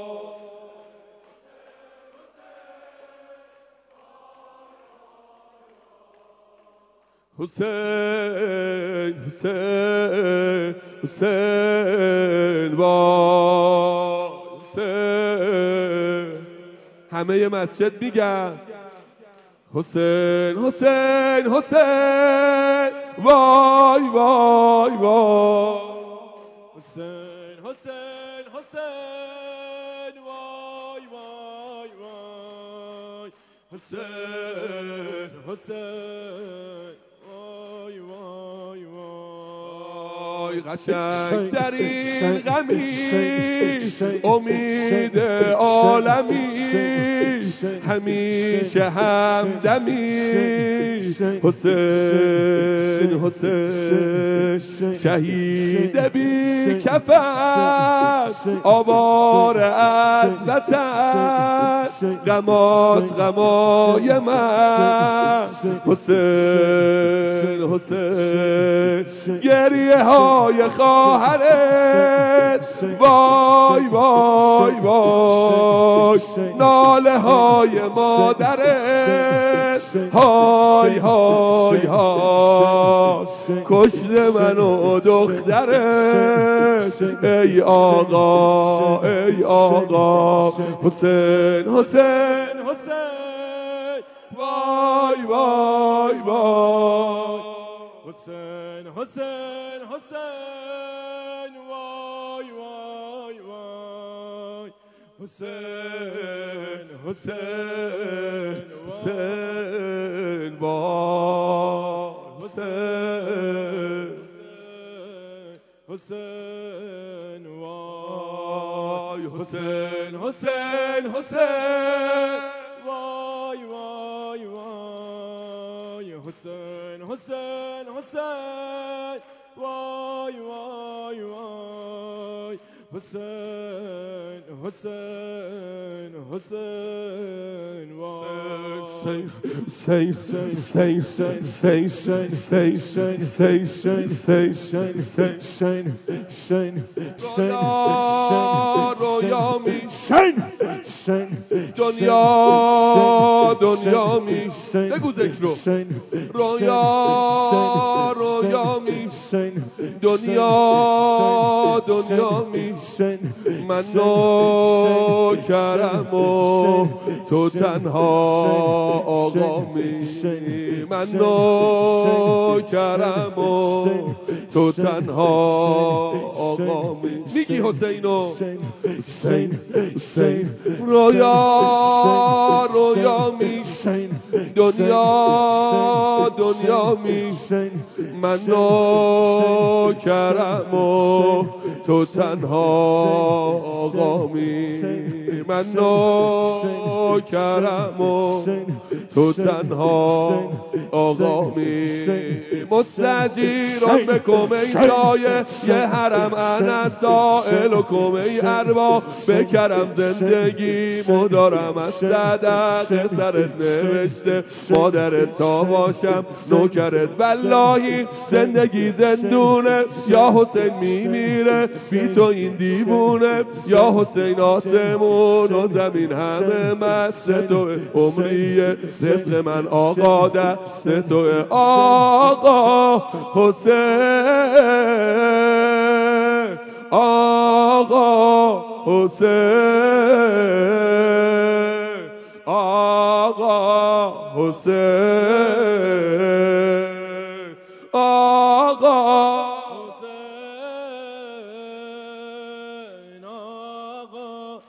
حسین حسین حسین وای حسین همه مسجد میگن حسین حسین حسین وای وای وای حسین حسین حسین وای وای وای حسین حسین وای وای وای قشنگ ترین غمی امید عالمی همیشه همدمی حسین حسین شهید بی کفن آواره از وطن غمات غمای من حسین حسین گریه های خواهرت وای وای وای ناله های مادرت های های های کشته من و دخترت ای آقا ای آقا حسین حسین حسین وای وای وای حسین حسین حسین وای وای وای حسین حسین حسین وای حسین حسین وای حسین حسین حسین وای وای وای حسین حسین حسین وای وای وای حسین حسین حسین وای حسین حسین رویا می دنیا دنیا می بگو ذکر رو رویا رویا می دنیا دنیا می من نوکرم و تو تنها آقا می من نوکرم و تو تنها آقا می میگی حسینو حسین حسین رویا رویا می دنیا دنیا می من نوکرم و تو تنها آقا می من نوکرم و تو تنها آقا می مستجیران بکم ای سایه یه حرم انا سائل و کم ای اربا بکرم زندگی مدارم از صدق سرت نوشته مادرت تا باشم نوکرت واللهی زندگی زندونه یا حسین میمیره بی تو این دیوونه یا حسین آسمون و زمین همه مست تو عمریه رزق من آقا دست تو آقا حسین آقا حسین آقا حسین آقا حسین آقا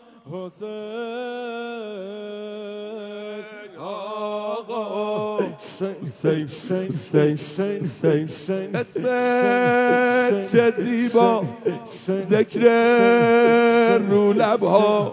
حسین آقا حسین اسمت چه زیبا ذکر رو لبها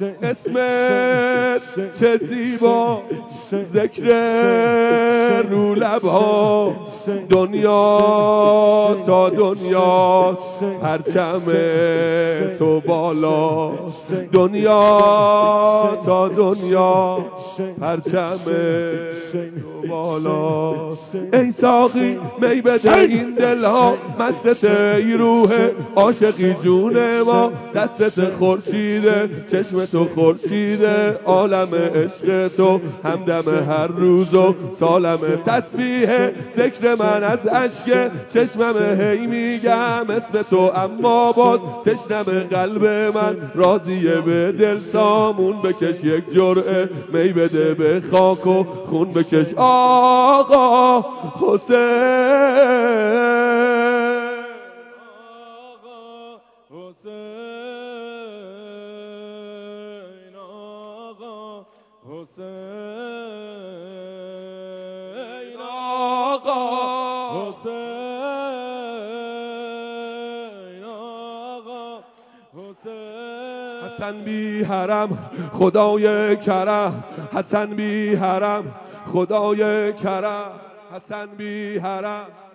اسمت چه زیبا ذکر رو لبها دنیا تا دنیا پرچم تو بالا دنیا تا دنیا پرچم تو بالا ای ساقی می بده این دلها مستت ای روح عاشقی جون ما دستت خورشیده چشم تو خورشیده عالم عشق تو همدم هر روز و سالم تسبیح ذکر من از اشک چشمم هی میگم اسم تو اما باز تشنم قلب من راضیه به دل سامون بکش یک جرعه می بده به خاک و خون بکش آقا حسین آقا حسین آقا حسین آقا حسین آقا حسین حسن بی حرم خدای کرم حسن بی حرم خدای کرم حسن بی حرم